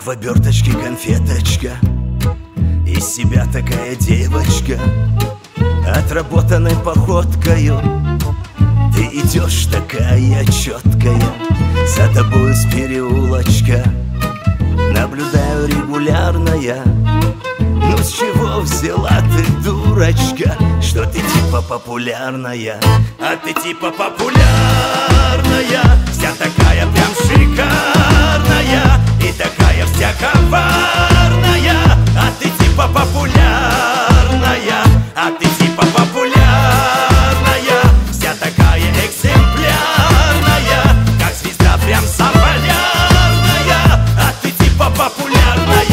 в оберточке конфеточка, из себя такая девочка, отработанной походкою. Ты идешь такая четкая, за тобой с переулочка наблюдаю регулярно я. Ну с чего взяла ты, дурочка, что ты типа популярная? А ты типа популярная, вся такая прям шикарная, и такая вся коварная. А ты типа популярная, а ты типа популярная, вся такая экземплярная, как звезда прям заполярная. А ты типа популярная.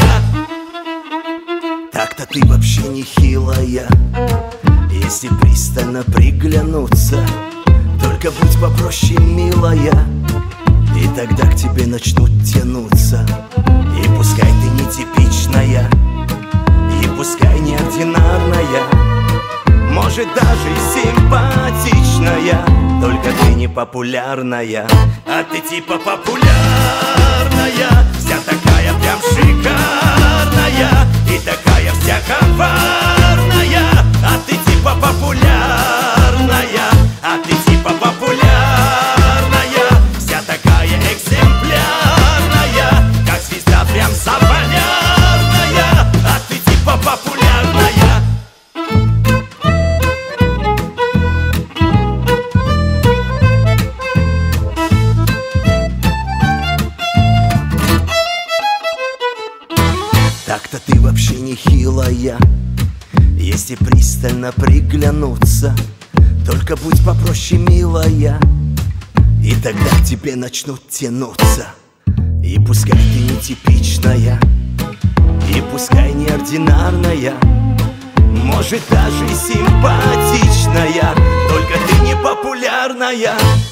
Так-то ты вообще не хилая, если пристально приглянуться. Только будь попроще, милая, и тогда к тебе начнут тянуться. И пускай ты не типичная, и пускай неординарная, может даже и симпатичная, только ты не популярная. А ты типа популярная, вся такая прям шикарная, и такая вся коварная. А ты типа популярная, а ты типа популярная, вся такая экземплярная, как звезда прям заполярная. А ты типа популярная. Так-то ты вообще не хилая, если пристально приглянуться. Только будь попроще, милая, и тогда к тебе начнут тянуться. И пускай ты не типичная, и пускай неординарная, может даже и симпатичная, только ты не популярная.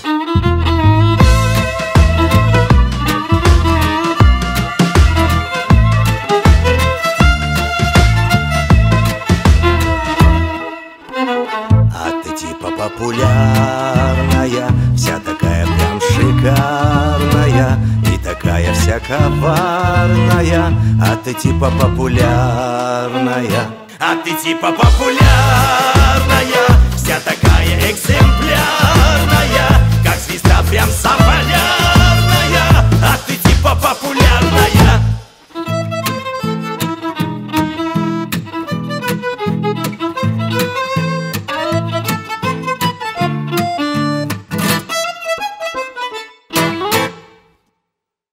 Типа популярная, вся такая прям шикарная, и такая вся коварная. А ты типа популярная, а ты типа популярная, вся такая экземплярная, как звезда прям сама.